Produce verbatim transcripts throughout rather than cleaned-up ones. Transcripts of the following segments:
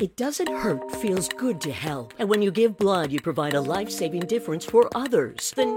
It doesn't hurt, feels good to help. And when you give blood, you provide a life-saving difference for others. Then...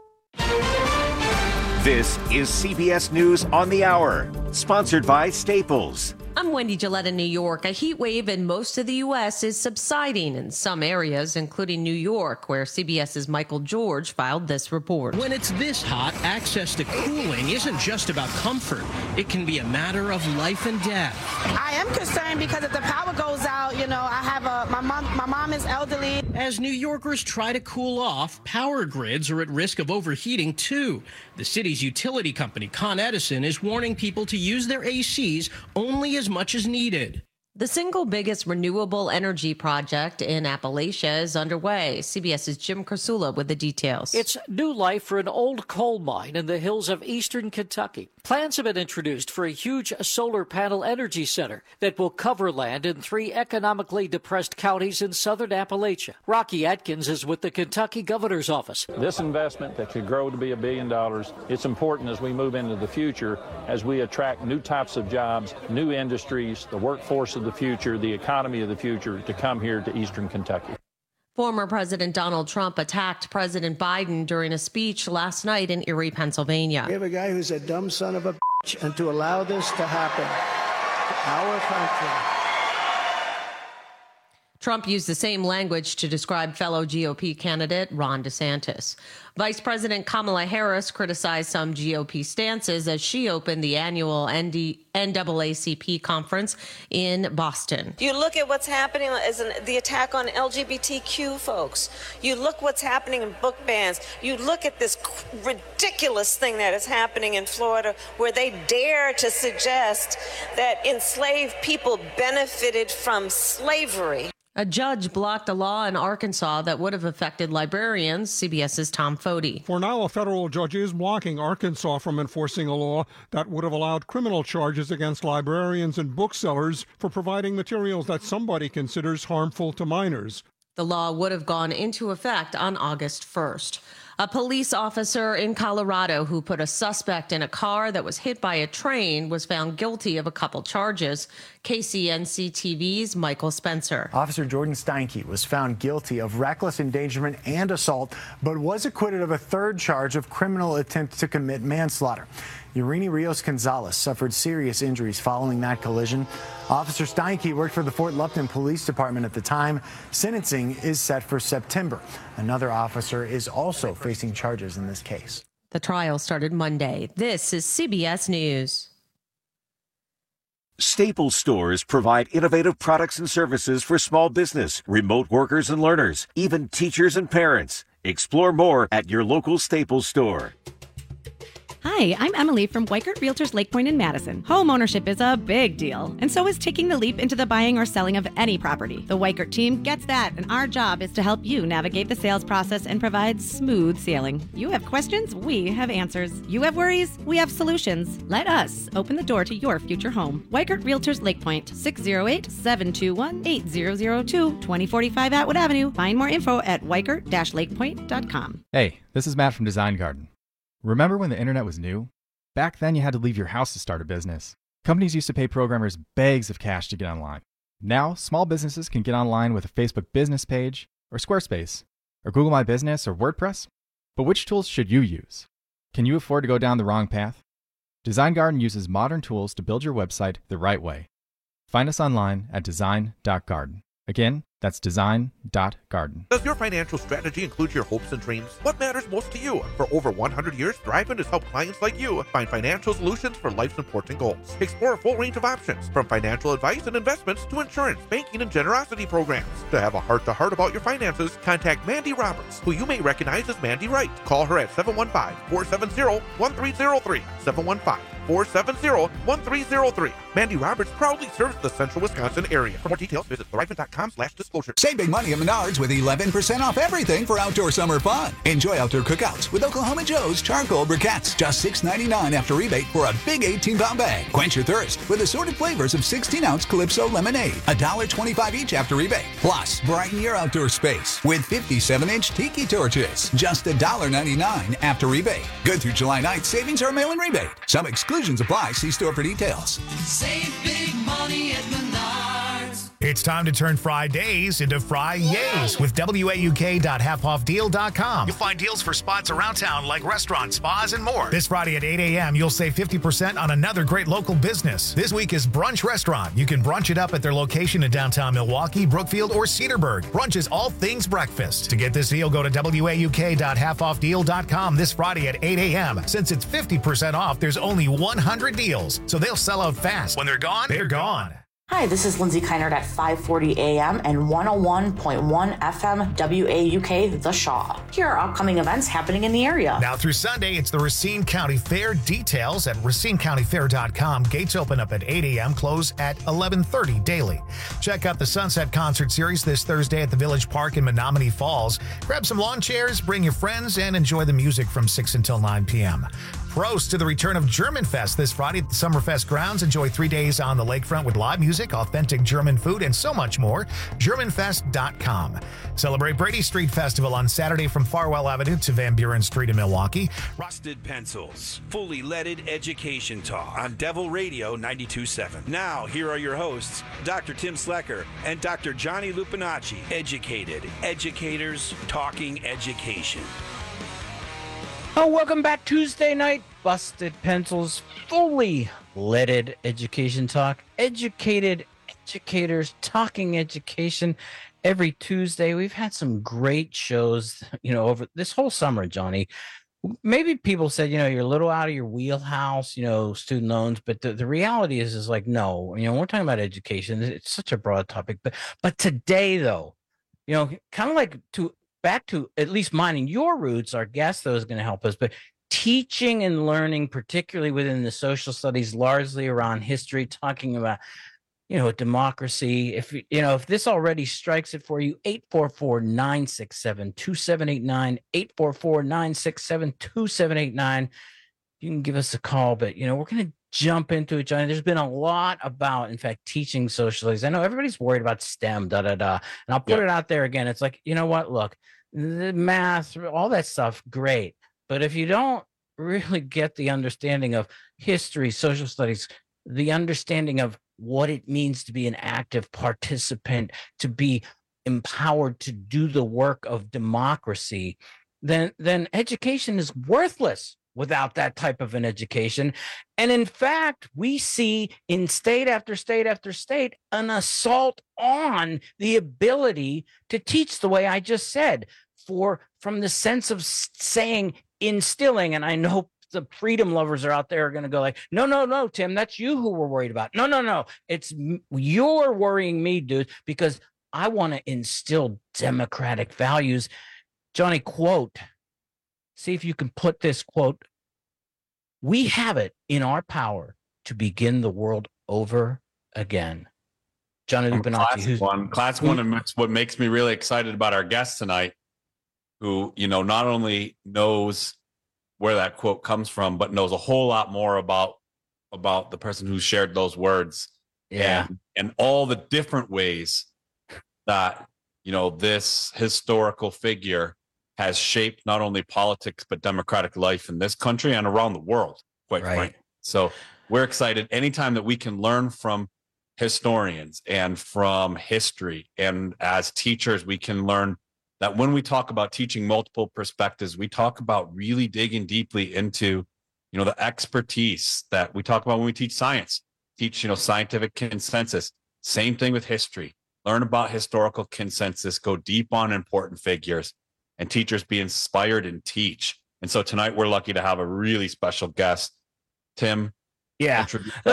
This is C B S News on the Hour, sponsored by Staples. I'm Wendy Gillette in New York. A heat wave in most of the U S is subsiding in some areas, including New York, where CBS's Michael George filed this report. When it's this hot, access to cooling isn't just about comfort. It can be a matter of life and death. I am concerned because if the power goes out, you know, I have a, my mom, my mom is elderly. As New Yorkers try to cool off, power grids are at risk of overheating too. The city's utility company, Con Edison, is warning people to use their A Cs only as much as needed. The single biggest renewable energy project in Appalachia is underway. CBS's Jim Krasula with the details. It's new life for an old coal mine in the hills of eastern Kentucky. Plans have been introduced for a huge solar panel energy center that will cover land in three economically depressed counties in southern Appalachia. Rocky Atkins is with the Kentucky governor's office. This investment that could grow to be a billion dollars, it's important as we move into the future, as we attract new types of jobs, new industries, the workforce of the future, the economy of the future to come here to eastern Kentucky. Former President Donald Trump attacked President Biden during a speech last night in Erie, Pennsylvania. We have a guy who's a dumb son of a bitch, and to allow this to happen, our country. Trump used the same language to describe fellow G O P candidate Ron DeSantis. Vice President Kamala Harris criticized some G O P stances as she opened the annual N double A C P conference in Boston. You look at what's happening as an, the attack on L G B T Q folks. You look what's happening in book bans. You look at this ridiculous thing that is happening in Florida where they dare to suggest that enslaved people benefited from slavery. A judge blocked a law in Arkansas that would have affected librarians. CBS's Tom Foti. For now, a federal judge is blocking Arkansas from enforcing a law that would have allowed criminal charges against librarians and booksellers for providing materials that somebody considers harmful to minors. The law would have gone into effect on August first. A police officer in Colorado who put a suspect in a car that was hit by a train was found guilty of a couple charges. K C N C T V's Michael Spencer. Officer Jordan Steinke was found guilty of reckless endangerment and assault, but was acquitted of a third charge of criminal attempt to commit manslaughter. Urini Rios Gonzalez suffered serious injuries following that collision. Officer Steinke worked for the Fort Lupton Police Department at the time. Sentencing is set for September. Another officer is also facing charges in this case. The trial started Monday. This is C B S News. Staples stores provide innovative products and services for small business, remote workers and learners, even teachers and parents. Explore more at your local Staples store. Hi, I'm Emily from Weichert Realtors Lake Point in Madison. Home ownership is a big deal, and so is taking the leap into the buying or selling of any property. The Weichert team gets that, and our job is to help you navigate the sales process and provide smooth sailing. You have questions, we have answers. You have worries, we have solutions. Let us open the door to your future home. Weichert Realtors Lake Point, six oh eight, seven two one, eight zero zero two, twenty forty-five Atwood Avenue. Find more info at weichert dash lake point dot com. Hey, this is Matt from Design Garden. Remember when the internet was new? Back then, you had to leave your house to start a business. Companies used to pay programmers bags of cash to get online. Now, small businesses can get online with a Facebook business page, or Squarespace, or Google My Business, or WordPress. But which tools should you use? Can you afford to go down the wrong path? Design Garden uses modern tools to build your website the right way. Find us online at design dot garden. Again, that's design dot garden. Does your financial strategy include your hopes and dreams? What matters most to you? For over one hundred years, Thriven has helped clients like you find financial solutions for life's important goals. Explore a full range of options, from financial advice and investments to insurance, banking, and generosity programs. To have a heart-to-heart about your finances, contact Mandy Roberts, who you may recognize as Mandy Wright. Call her at seven one five, four seven zero, one three zero three, seven one five, four seven zero, one three zero three. Mandy Roberts proudly serves the central Wisconsin area. For more details, visit thriven dot com slash disclosure. Save big money at Menards with eleven percent off everything for outdoor summer fun. Enjoy outdoor cookouts with Oklahoma Joe's charcoal briquettes. Just six ninety-nine after rebate for a big eighteen pound bag. Quench your thirst with assorted flavors of sixteen ounce Calypso lemonade. one dollar twenty-five each after rebate. Plus, brighten your outdoor space with fifty-seven inch tiki torches. Just one dollar ninety-nine after rebate. Good through July ninth. Savings are mail-in rebate. Some exclusions apply. See store for details. Save big money at Menards. It's time to turn Fridays into Fri-yays with W A U K dot half off deal dot com. You'll find deals for spots around town like restaurants, spas, and more. This Friday at eight a.m., you'll save fifty percent on another great local business. This week is Brunch Restaurant. You can brunch it up at their location in downtown Milwaukee, Brookfield, or Cedarburg. Brunch is all things breakfast. To get this deal, go to W A U K dot half off deal dot com this Friday at eight a.m. Since it's fifty percent off, there's only one hundred deals, so they'll sell out fast. When they're gone, they're gone. Hi, this is Lindsay Keinert at five forty a.m. and one oh one point one F M W A U K The Shaw. Here are upcoming events happening in the area. Now through Sunday, it's the Racine County Fair. Details at racine county fair dot com. Gates open up at eight a.m., close at eleven thirty daily. Check out the Sunset Concert Series this Thursday at the Village Park in Menominee Falls. Grab some lawn chairs, bring your friends, and enjoy the music from six until nine p.m. Pros to the return of German Fest this Friday at the Summerfest grounds. Enjoy three days on the lakefront with live music, authentic German food, and so much more. German Fest dot com. Celebrate Brady Street Festival on Saturday from Farwell Avenue to Van Buren Street in Milwaukee. Rusted Pencils, fully leaded education talk on Devil Radio ninety-two point seven. Now, here are your hosts, Doctor Tim Slecker and Doctor Johnny Lupinacci. Educated educators talking education. Oh, welcome back. Tuesday night, Busted Pencils, fully leaded education talk. Educated educators talking education every Tuesday. We've had some great shows, you know, over this whole summer, Johnny. Maybe people said, you know, you're a little out of your wheelhouse, you know, student loans, but the, the reality is, is like, no, you know, we're talking about education. It's such a broad topic. But, but today, though, you know, kind of like to back to at least mining your roots, our guest, though, is going to help us. But teaching and learning, particularly within the social studies, largely around history, talking about, you know, democracy. If, you know, if this already strikes it for you, eight four four, nine six seven, two seven eight nine, eight four four, nine six seven, two seven eight nine. You can give us a call, but, you know, we're going to jump into it, Johnny. There's been a lot about, in fact, teaching social studies. I know everybody's worried about STEM, da, da, da. And I'll put yeah. it out there again. It's like, you know what? Look, the math, all that stuff, great. But if you don't really get the understanding of history, social studies, the understanding of what it means to be an active participant, to be empowered to do the work of democracy, then, then education is worthless without that type of an education. And in fact, we see in state after state after state an assault on the ability to teach the way I just said, for from the sense of saying instilling. And I know the freedom lovers are out there are going to go like, no, no, no, Tim, that's you who we're worried about. No, no, no. It's you're worrying me, dude, because I want to instill democratic values. Johnny, quote, see if you can put this quote, we have it in our power to begin the world over again. Johnny Lupinacci, who's one, class one, and that's what makes me really excited about our guest tonight, who, you know, not only knows where that quote comes from, but knows a whole lot more about about the person who shared those words. Yeah. And, and all the different ways that, you know, this historical figure has shaped not only politics, but democratic life in this country and around the world, quite right. frankly. So we're excited anytime that we can learn from historians and from history. And as teachers, we can learn that when we talk about teaching multiple perspectives, we talk about really digging deeply into, you know, the expertise that we talk about when we teach science, teach, you know, scientific consensus. Same thing with history. Learn about historical consensus, go deep on important figures, and teachers be inspired and teach. And so tonight we're lucky to have a really special guest, Tim. Yeah,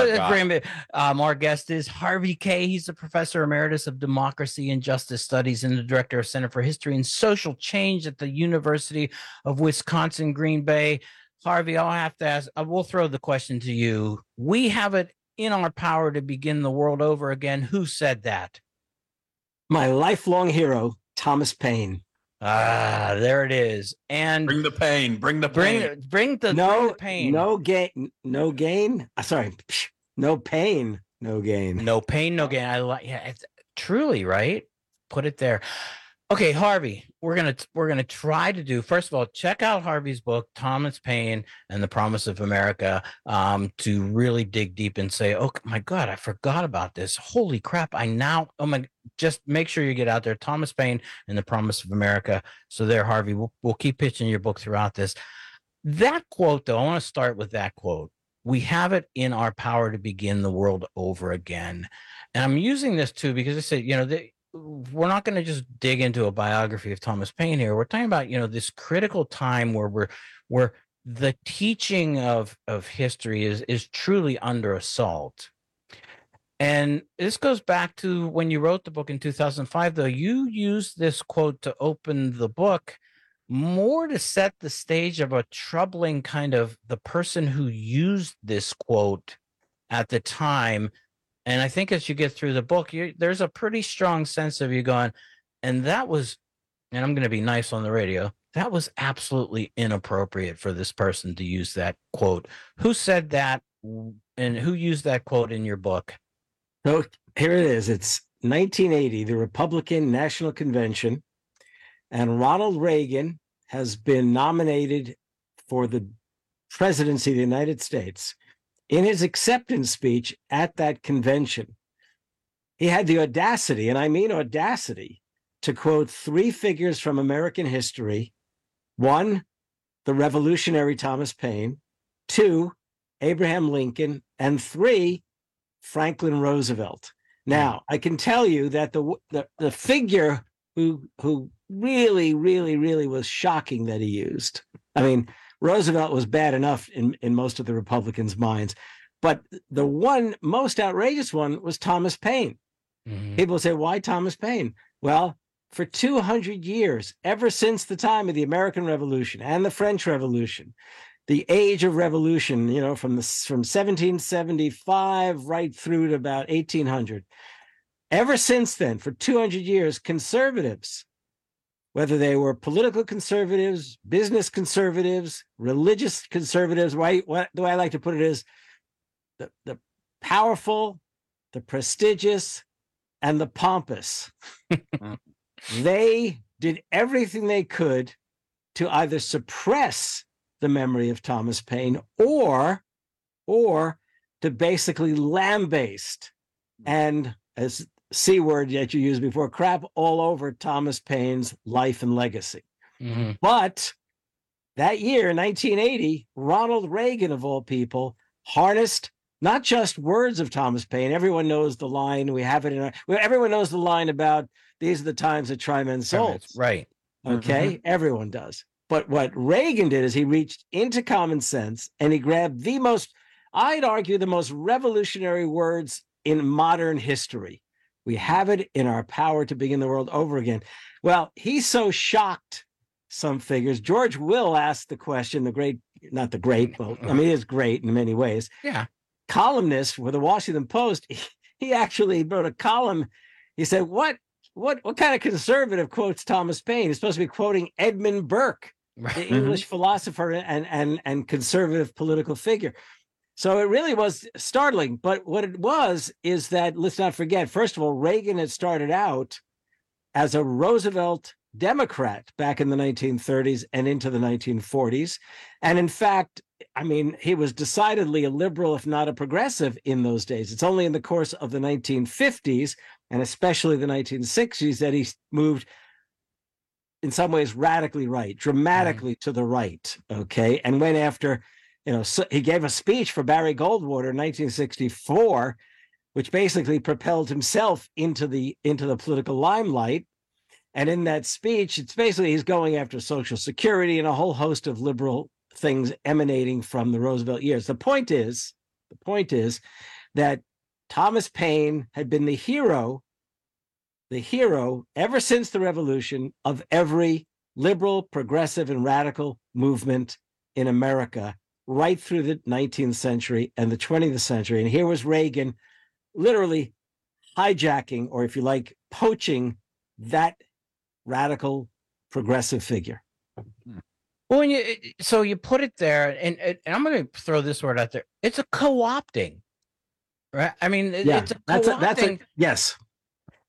um, our guest is Harvey Kaye. He's a professor emeritus of democracy and justice studies and the director of Center for History and Social Change at the University of Wisconsin, Green Bay. Harvey, I'll have to ask, I will throw the question to you. We have it in our power to begin the world over again. Who said that? My lifelong hero, Thomas Paine. Ah, there it is. And bring the pain, bring the pain. Bring, bring the, no, bring the pain. No gain, no gain. Uh, sorry, no pain, no gain. No pain, no gain. I like, yeah, it's truly right. Put it there. Okay, Harvey, we're gonna we're gonna try to do. First of all, check out Harvey's book, Thomas Paine and the Promise of America, um, to really dig deep and say, "Oh my God, I forgot about this. Holy crap! I now oh my." Just make sure you get out there, Thomas Paine and the Promise of America. So there, Harvey, we'll we'll keep pitching your book throughout this. That quote, though, I want to start with that quote. We have it in our power to begin the world over again, and I'm using this too because I said, you know, they. We're not going to just dig into a biography of Thomas Paine here. We're talking about, you know, this critical time where we're where the teaching of of history is is truly under assault. And this goes back to when you wrote the book in two thousand five, though. You used this quote to open the book more to set the stage of a troubling kind of the person who used this quote at the time. And I think as you get through the book, you, there's a pretty strong sense of you going, and that was, and I'm going to be nice on the radio, that was absolutely inappropriate for this person to use that quote. Who said that, and who used that quote in your book? So here it is. It's nineteen eighty, the Republican National Convention, and Ronald Reagan has been nominated for the presidency of the United States. In his acceptance speech at that convention, he had the audacity, and I mean audacity, to quote three figures from American history. One, the revolutionary Thomas Paine. Two, Abraham Lincoln. And three, Franklin Roosevelt. Now, I can tell you that the the, the figure who, who really, really, really was shocking that he used, I mean, Roosevelt was bad enough in, in most of the Republicans' minds. But the one most outrageous one was Thomas Paine. Mm-hmm. People say, why Thomas Paine? Well, for two hundred years, ever since the time of the American Revolution and the French Revolution, the age of revolution, you know, from the from seventeen seventy-five right through to about eighteen hundred, ever since then, for two hundred years, conservatives, whether they were political conservatives, business conservatives, religious conservatives, right? What the way I like to put it is the, the powerful, the prestigious, and the pompous. They did everything they could to either suppress the memory of Thomas Paine or, or to basically lambaste and, as C word that you used before, crap all over Thomas Paine's life and legacy. Mm-hmm. But that year, nineteen eighty, Ronald Reagan, of all people, harnessed not just words of Thomas Paine. Everyone knows the line. We have it in our, everyone knows the line about these are the times that try men's souls. Right. Okay. Mm-hmm. Everyone does. But what Reagan did is he reached into common sense and he grabbed the most, I'd argue, the most revolutionary words in modern history. We have it in our power to begin the world over again. Well, he's so shocked, some figures. George Will asked the question, the great, not the great, well, I mean, he is great in many ways. Yeah. Columnist for the Washington Post, he, he actually wrote a column. He said, what, what, what kind of conservative quotes Thomas Paine? He's supposed to be quoting Edmund Burke, right. the English mm-hmm. philosopher and, and, and conservative political figure. So it really was startling. But what it was is that, let's not forget, first of all, Reagan had started out as a Roosevelt Democrat back in the nineteen thirties and into the nineteen forties. And in fact, I mean, he was decidedly a liberal, if not a progressive, in those days. It's only in the course of the nineteen fifties and especially the nineteen sixties that he moved in some ways radically right, dramatically mm. to the right, okay, and went after... You know, so he gave a speech for Barry Goldwater in nineteen sixty-four, which basically propelled himself into the into the political limelight. And in that speech, it's basically he's going after Social Security and a whole host of liberal things emanating from the Roosevelt years. The point is, the point is that Thomas Paine had been the hero, the hero ever since the revolution of every liberal, progressive, and radical movement in America, right through the nineteenth century and the twentieth century. And here was Reagan literally hijacking, or if you like, poaching that radical progressive figure. Well, when you, so you put it there, and, and I'm going to throw this word out there. It's a co-opting, right? I mean, yeah, it's a that's co-opting. a, that's a, yes.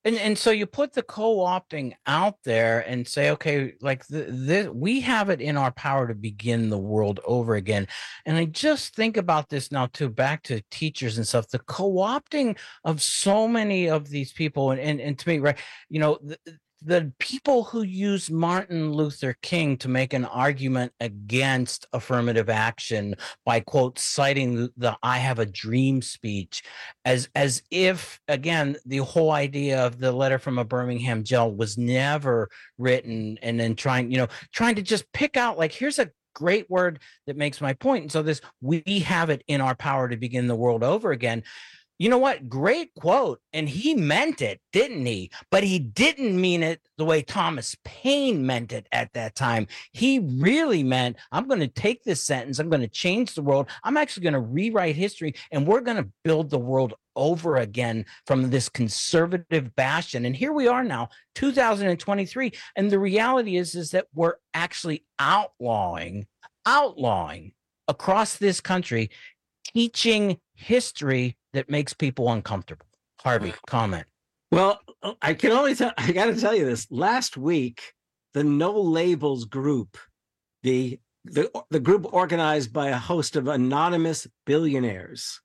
And and so you put the co-opting out there and say, okay, like the, the, we have it in our power to begin the world over again. And I just think about this now too, back to teachers and stuff, the co-opting of so many of these people. And, and, and to me, right, you know, the, the people who use Martin Luther King to make an argument against affirmative action by, quote, citing the I have a dream speech as as if, again, the whole idea of the letter from a Birmingham jail was never written, and then trying, you know, trying to just pick out, like, here's a great word that makes my point. And so this, we have it in our power to begin the world over again. You know what? Great quote. And he meant it, didn't he? But he didn't mean it the way Thomas Paine meant it at that time. He really meant, I'm going to take this sentence, I'm going to change the world. I'm actually going to rewrite history, and we're going to build the world over again from this conservative bastion. And here we are now, two thousand twenty-three. And the reality is, is that we're actually outlawing, outlawing across this country, teaching history that makes people uncomfortable. Harvey, comment. Well, I can only tell, I got to tell you this. Last week, the No Labels group, the, the, the group organized by a host of anonymous billionaires,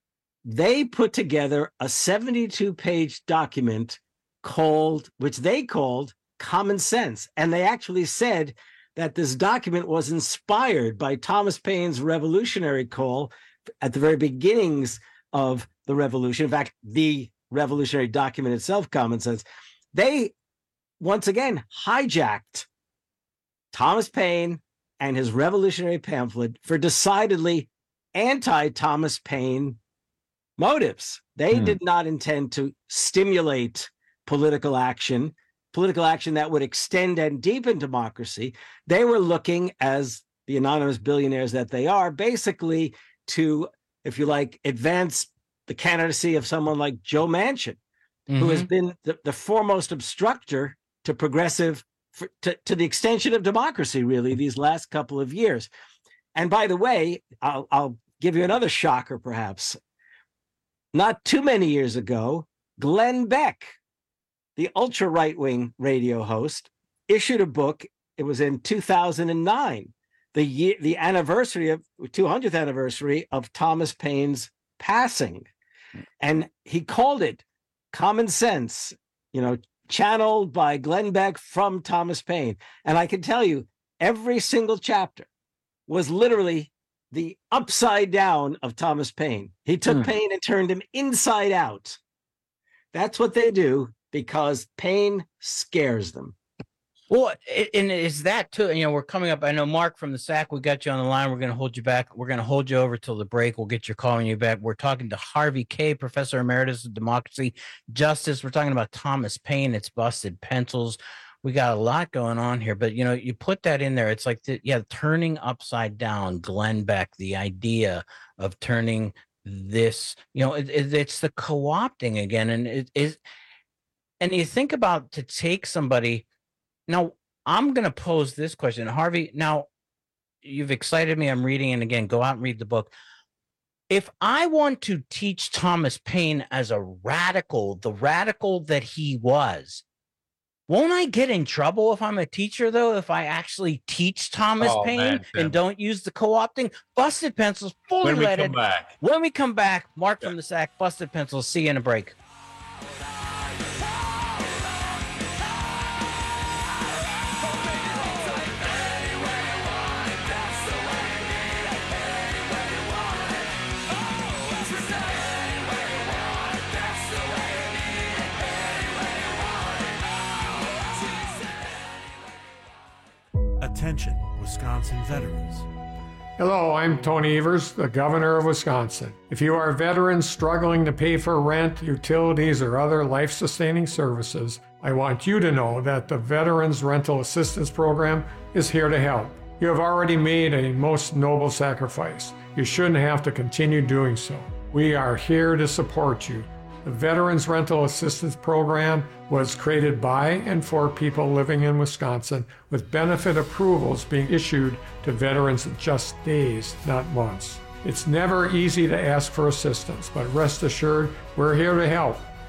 they put together a seventy-two page document called, which they called Common Sense. And they actually said that this document was inspired by Thomas Paine's revolutionary call at the very beginnings of the revolution. In fact, the revolutionary document itself, Common Sense, they once again hijacked Thomas Paine and his revolutionary pamphlet for decidedly anti-Thomas Paine motives. They hmm. did not intend to stimulate political action, political action that would extend and deepen democracy. They were looking, as the anonymous billionaires that they are, basically to, if you like, advance the candidacy of someone like Joe Manchin, mm-hmm. who has been the, the foremost obstructor to progressive, for, to, to the extension of democracy, really, these last couple of years. And by the way, I'll, I'll give you another shocker, perhaps. Not too many years ago, Glenn Beck, the ultra right-wing radio host, issued a book. It was in two thousand nine, the year, the anniversary of two hundredth anniversary of Thomas Paine's passing. And he called it Common Sense, you know, channeled by Glenn Beck from Thomas Paine. And I can tell you, every single chapter was literally the upside down of Thomas Paine. He took mm. Paine and turned him inside out. That's what they do, because Paine scares them. Well, and is that too, you know, we're coming up. I know, Mark from the S A C, we got you on the line. We're going to hold you back. We're going to hold you over till the break. We'll get your call on you back. We're talking to Harvey Kaye, Professor Emeritus of Democracy, Justice. We're talking about Thomas Paine. It's busted pencils. We got a lot going on here, but, you know, you put that in there. It's like, the, yeah, turning upside down, Glenn Beck, the idea of turning this, you know, it, it, it's the co-opting again. And it is, and you think about to take somebody. Now, I'm going to pose this question. Harvey, now, you've excited me. I'm reading, and again, go out and read the book. If I want to teach Thomas Paine as a radical, the radical that he was, won't I get in trouble if I'm a teacher, though, if I actually teach Thomas oh, Paine man, and don't use the co-opting? Busted Pencils, fully when leaded. We come back. When we come back, Mark yeah. from the S A C, Busted Pencils. See you in a break. Attention, Wisconsin veterans. Hello, I'm Tony Evers, the governor of Wisconsin. If you are veterans struggling to pay for rent, utilities, or other life-sustaining services, I want you to know that the Veterans Rental Assistance Program is here to help. You have already made a most noble sacrifice. You shouldn't have to continue doing so. We are here to support you. The Veterans Rental Assistance Program was created by and for people living in Wisconsin, with benefit approvals being issued to veterans in just days, not months. It's never easy to ask for assistance, but rest assured, we're here to help.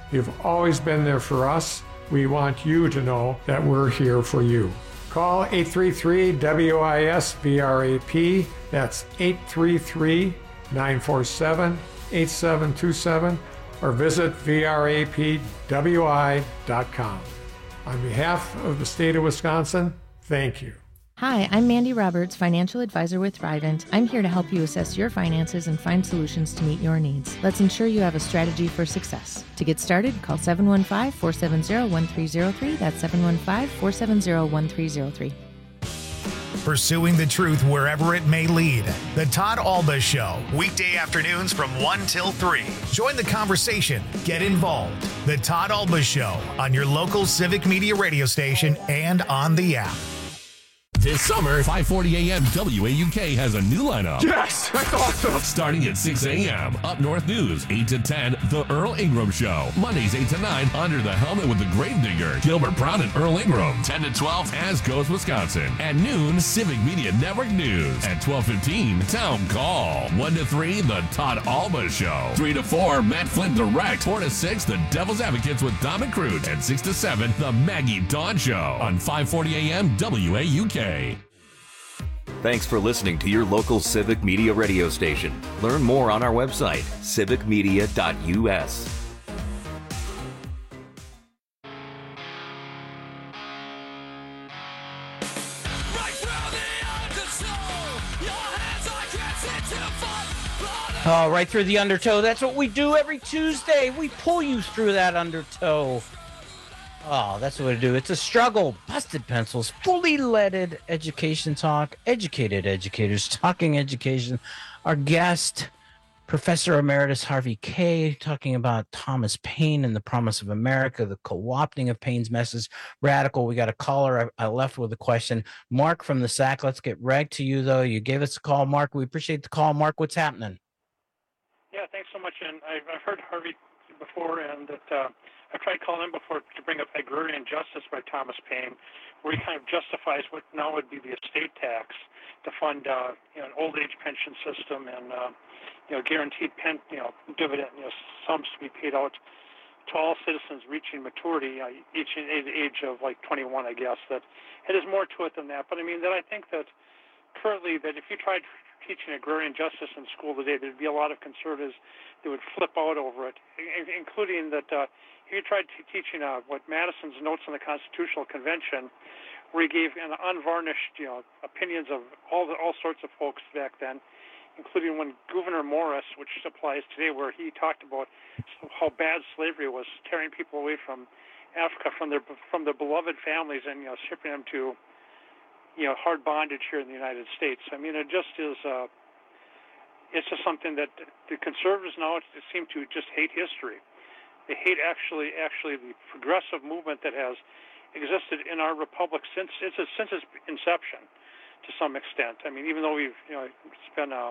You've always been there for us. We want you to know that we're here for you. Call eight three three W I S V R A P. That's eight three three, nine four seven, eight seven two seven or visit V R A P W I dot com. On behalf of the state of Wisconsin, thank you. Hi, I'm Mandy Roberts, financial advisor with Thrivent. I'm here to help you assess your finances and find solutions to meet your needs. Let's ensure you have a strategy for success. To get started, call seven one five, four seven zero, one three zero three. That's seven one five, four seven zero, one three zero three. Pursuing the truth wherever it may lead. The Todd Alba Show, weekday afternoons from one till three. Join the conversation. Get involved. The Todd Alba Show on your local Civic Media radio station and on the app. This summer, five forty a.m. W A U K has a new lineup. Yes, that's awesome. Starting at six a.m. Up North News, eight to ten, The Earl Ingram Show. Mondays, eight to nine, Under the Helmet with the Gravedigger, Gilbert Brown and Earl Ingram. ten to twelve, As Goes Wisconsin. At noon, Civic Media Network News. At twelve fifteen, Town Call. one to three, The Todd Alba Show. three to four, Matt Flynn Direct. four to six, The Devil's Advocates with Dom and Crute. And six to seven, The Maggie Dawn Show. On five forty a.m. W A U K. Thanks for listening to your local Civic Media radio station. Learn more on our website, civic media dot U S. Oh, right through the undertow. That's what we do every Tuesday. We pull you through that undertow. Oh, that's what we do. It's a struggle. Busted Pencils, fully leaded education talk, educated educators talking education. Our guest, Professor Emeritus Harvey Kaye, talking about Thomas Paine and the Promise of America, the co-opting of Paine's message. Radical. We got a caller. I, I left with a question. Mark from the S A C. Let's get right to you, though. You gave us a call, Mark. We appreciate the call. Mark, what's happening? Yeah, thanks so much. And I've, I've heard Harvey before, and that uh, I've tried calling him before to bring up Agrarian Justice by Thomas Paine, where he kind of justifies what now would be the estate tax to fund uh, you know, an old age pension system and uh, you know guaranteed pen, you know dividend you know sums to be paid out to all citizens reaching maturity, uh, each at the age of like twenty-one, I guess. That it is more to it than that. But I mean that I think that currently that if you tried teaching agrarian justice in school today, there'd be a lot of conservatives that would flip out over it, including that uh, if you tried t- teaching uh, what Madison's Notes on the Constitutional Convention, where he gave an unvarnished, you know, opinions of all the, all sorts of folks back then, including when Gouverneur Morris, which applies today, where he talked about how bad slavery was, tearing people away from Africa, from their from their beloved families, and you know, shipping them to you know, hard bondage here in the United States. I mean, it just is, uh, it's just something that the conservatives now seem to just hate history. They hate actually, actually the progressive movement that has existed in our republic since it's since its inception, to some extent. I mean, even though we've, you know, it's been, uh,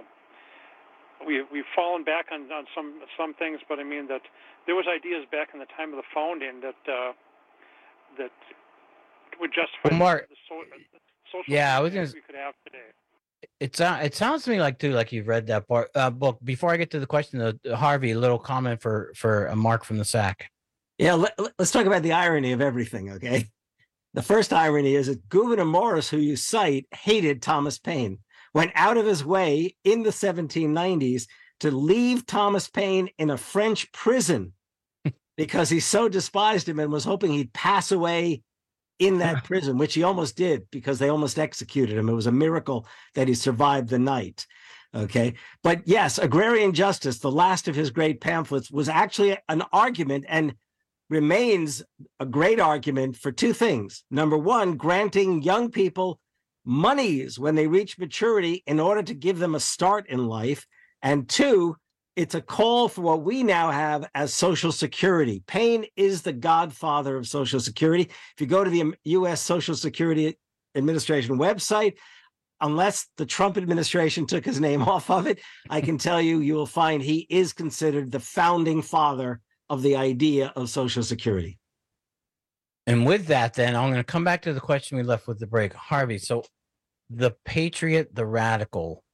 we we've fallen back on, on some some things, but I mean that there was ideas back in the time of the founding that uh, that would justify well, Mark, the so, social yeah, I was gonna, we could have today. It's uh, it sounds to me like too like you've read that part, uh, book. Before I get to the question, uh, Harvey, a little comment for for a Mark from the S A C. Yeah, let, let's talk about the irony of everything. Okay, the first irony is that Gouverneur Morris, who you cite, hated Thomas Paine, went out of his way in the seventeen nineties to leave Thomas Paine in a French prison because he so despised him and was hoping he'd pass away in that prison, which he almost did because they almost executed him. It was a miracle that he survived the night. Okay. But yes, Agrarian Justice, the last of his great pamphlets, was actually an argument and remains a great argument for two things. Number one, granting young people monies when they reach maturity in order to give them a start in life. And two, it's a call for what we now have as Social Security. Paine is the godfather of Social Security. If you go to the U S Social Security Administration website, unless the Trump administration took his name off of it, I can tell you, you will find he is considered the founding father of the idea of Social Security. And with that, then, I'm going to come back to the question we left with the break. Harvey, so the patriot, the radical,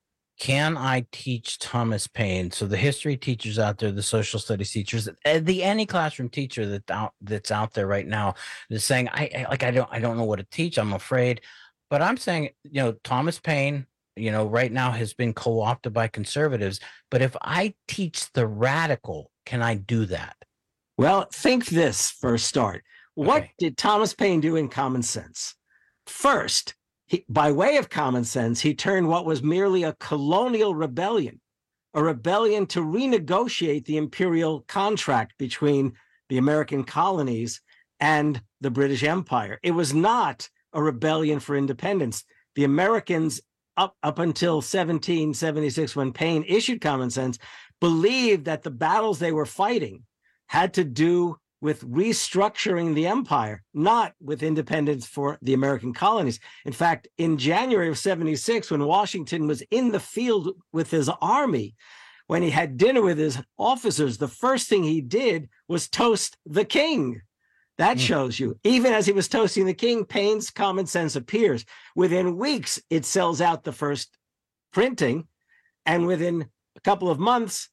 can I teach Thomas Paine? So the history teachers out there, the social studies teachers, the any classroom teacher that out, that's out there right now is saying, I, I like I don't I don't know what to teach. I'm afraid, but I'm saying, you know, Thomas Paine, you know, right now has been co-opted by conservatives. But if I teach the radical, can I do that? Well, think this for a start. What okay. did Thomas Paine do in Common Sense? First, he, by way of common sense, he turned what was merely a colonial rebellion, a rebellion to renegotiate the imperial contract between the American colonies and the British Empire. It was not a rebellion for independence. The Americans, up, up until seventeen seventy-six, when Paine issued Common Sense, believed that the battles they were fighting had to do with restructuring the empire, not with independence for the American colonies. In fact, in January of seventy-six, when Washington was in the field with his army, when he had dinner with his officers, the first thing he did was toast the king. That mm. shows you, even as he was toasting the king, Paine's Common Sense appears. Within weeks, it sells out the first printing, and within a couple of months,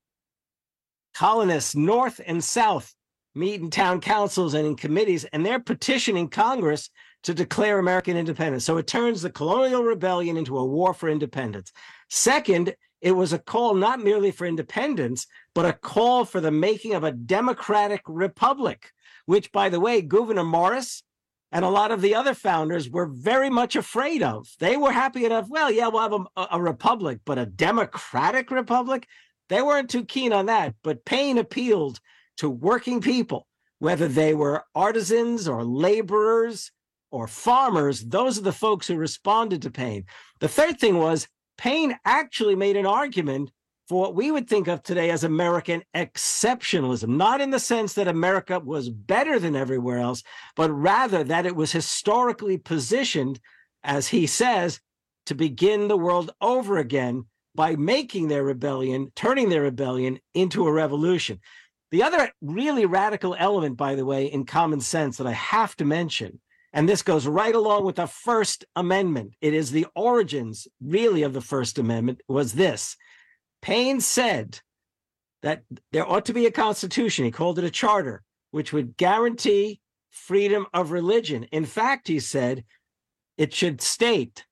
colonists north and south meet in town councils and in committees, and they're petitioning Congress to declare American independence. So it turns the colonial rebellion into a war for independence. Second, it was a call not merely for independence, but a call for the making of a democratic republic, which, by the way, Gouverneur Morris and a lot of the other founders were very much afraid of. They were happy enough, well, yeah, we'll have a, a republic, but a democratic republic? They weren't too keen on that. But Paine appealed to working people, whether they were artisans or laborers or farmers. Those are the folks who responded to Paine. The third thing was Paine actually made an argument for what we would think of today as American exceptionalism, not in the sense that America was better than everywhere else, but rather that it was historically positioned, as he says, to begin the world over again by making their rebellion, turning their rebellion into a revolution. The other really radical element, by the way, in Common Sense that I have to mention, and this goes right along with the First Amendment, it is the origins, really, of the First Amendment, was this. Paine said that there ought to be a constitution, he called it a charter, which would guarantee freedom of religion. In fact, he said, it should state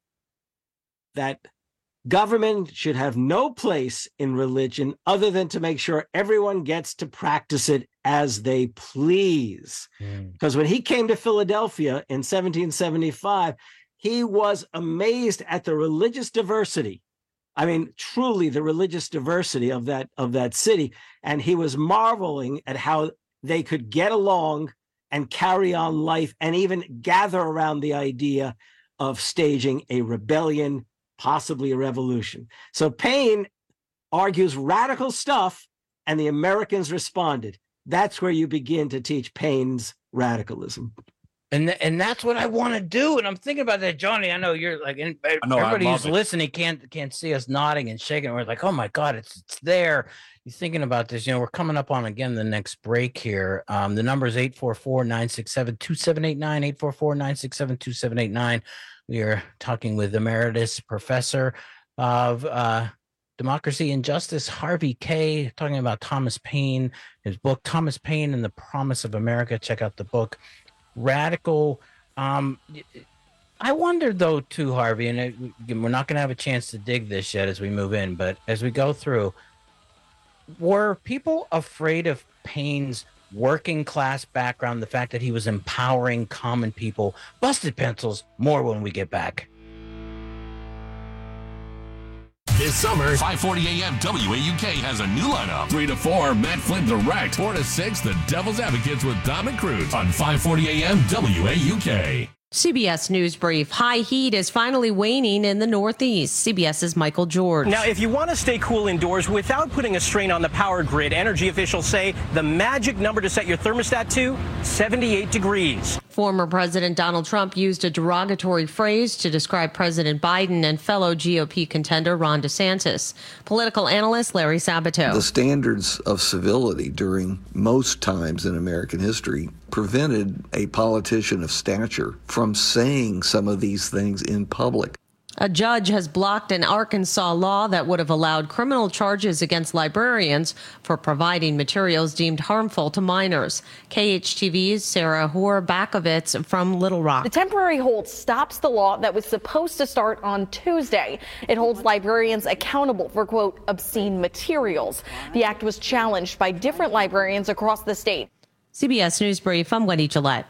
that government should have no place in religion other than to make sure everyone gets to practice it as they please. Mm. Because when he came to Philadelphia in seventeen seventy-five, he was amazed at the religious diversity. I mean, truly the religious diversity of that, of that city. And he was marveling at how they could get along and carry on life and even gather around the idea of staging a rebellion, possibly a revolution. So Paine argues radical stuff, and the Americans responded. That's where you begin to teach Paine's radicalism. And th- and that's what I want to do. And I'm thinking about that, Johnny. I know you're like, and know, everybody who's listening can't can't see us nodding and shaking. We're like, oh my God, it's it's there. You're thinking about this. You know, we're coming up on again the next break here. Um, the number is eight four four, nine six seven, two seven eight nine, eight four four, nine six seven, two seven eight nine. We are talking with Emeritus Professor of uh, Democracy and Justice, Harvey Kaye, talking about Thomas Paine, his book, Thomas Paine and the Promise of America. Check out the book. Radical. Um, I wonder, though, too, Harvey, and it, we're not going to have a chance to dig this yet as we move in, but as we go through, were people afraid of Paine's working class background, the fact that he was empowering common people? Busted Pencils, more when we get back. This summer, five forty a.m. W A U K has a new lineup. three to four, Matt Flynn Direct. four to six, The Devil's Advocates with Dom and Cruz on five forty a.m. W A U K. C B S News Brief. High heat is finally waning in the Northeast. CBS's Michael George. Now, if you want to stay cool indoors without putting a strain on the power grid, energy officials say the magic number to set your thermostat to, seventy-eight degrees. Former President Donald Trump used a derogatory phrase to describe President Biden and fellow G O P contender Ron DeSantis. Political analyst Larry Sabato. The standards of civility during most times in American history prevented a politician of stature from saying some of these things in public. A judge has blocked an Arkansas law that would have allowed criminal charges against librarians for providing materials deemed harmful to minors. K H T V's Sarah Hoare-Bakovitz from Little Rock. The temporary hold stops the law that was supposed to start on Tuesday. It holds librarians accountable for, quote, obscene materials. The act was challenged by different librarians across the state. C B S News Brief, I'm Wendy Gillette.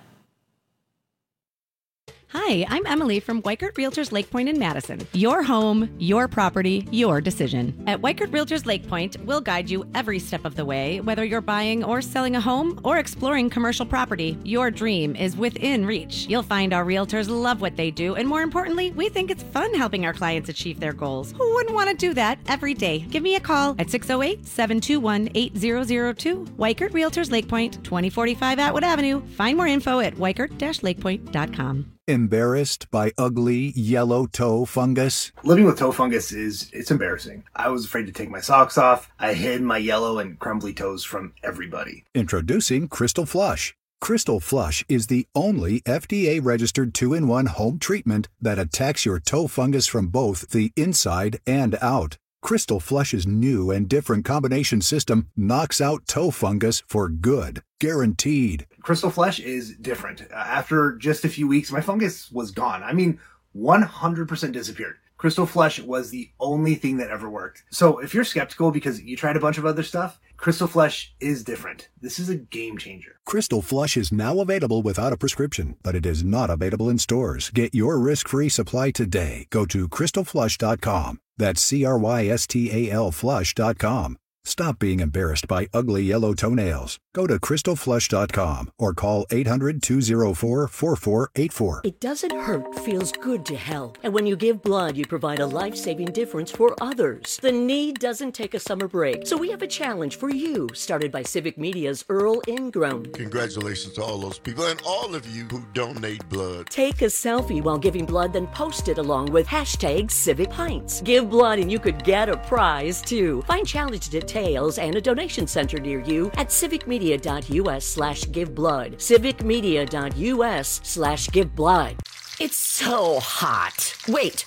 Hi, I'm Emily from Weikert Realtors Lake Point in Madison. Your home, your property, your decision. At Weikert Realtors Lake Point, we'll guide you every step of the way. Whether you're buying or selling a home or exploring commercial property, your dream is within reach. You'll find our realtors love what they do, and more importantly, we think it's fun helping our clients achieve their goals. Who wouldn't want to do that every day? Give me a call at six oh eight, seven two one, eight zero zero two. Weikert Realtors Lake Point, twenty forty-five Atwood Avenue. Find more info at weikert dash lake point dot com. Embarrassed by ugly yellow toe fungus? Living with toe fungus is, it's embarrassing. I was afraid to take my socks off. I hid my yellow and crumbly toes from everybody. Introducing Crystal Flush. Crystal Flush is the only F D A-registered two in one home treatment that attacks your toe fungus from both the inside and out. Crystal Flush's new and different combination system knocks out toe fungus for good. Guaranteed. Crystal Flush is different. Uh, after just a few weeks, my fungus was gone. I mean, one hundred percent disappeared. Crystal Flush was the only thing that ever worked. So if you're skeptical because you tried a bunch of other stuff, Crystal Flush is different. This is a game changer. Crystal Flush is now available without a prescription, but it is not available in stores. Get your risk-free supply today. Go to crystal flush dot com. That's C R Y S T A L flush dot com. Stop being embarrassed by ugly yellow toenails. Go to crystal flush dot com or call eight hundred, two oh four, four four eight four. It doesn't hurt, feels good to help. And when you give blood, you provide a life-saving difference for others. The need doesn't take a summer break. So we have a challenge for you, started by Civic Media's Earl Ingram. Congratulations to all those people and all of you who donate blood. Take a selfie while giving blood, then post it along with hashtag Civic Pints. Give blood and you could get a prize, too. Find challenge details and a donation center near you at civicmedia.us slash give blood. civicmedia.us slash give blood. It's so hot. Wait.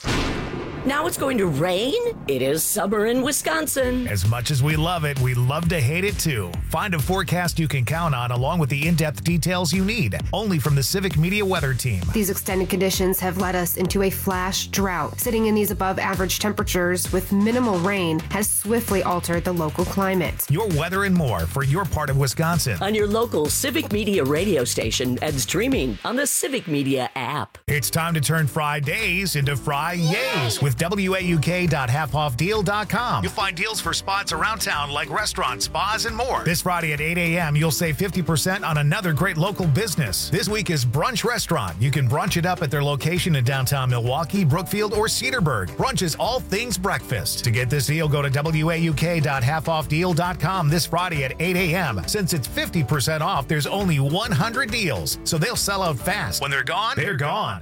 Now it's going to rain? It is summer in Wisconsin. As much as we love it, we love to hate it too. Find a forecast you can count on along with the in-depth details you need, only from the Civic Media Weather Team. These extended conditions have led us into a flash drought. Sitting in these above average temperatures with minimal rain has swiftly altered the local climate. Your weather and more for your part of Wisconsin. On your local Civic Media radio station and streaming on the Civic Media app. It's time to turn Fridays into Fri-yays with W A U K dot half off deal dot com. You'll find deals for spots around town like restaurants, spas, and more. This Friday at eight a.m., you'll save fifty percent on another great local business. This week is Brunch Restaurant. You can brunch it up at their location in downtown Milwaukee, Brookfield, or Cedarburg. Brunch is all things breakfast. To get this deal, go to W A U K dot half off deal dot com this Friday at eight a.m. Since it's fifty percent off, there's only one hundred deals, so they'll sell out fast. When they're gone, they're gone.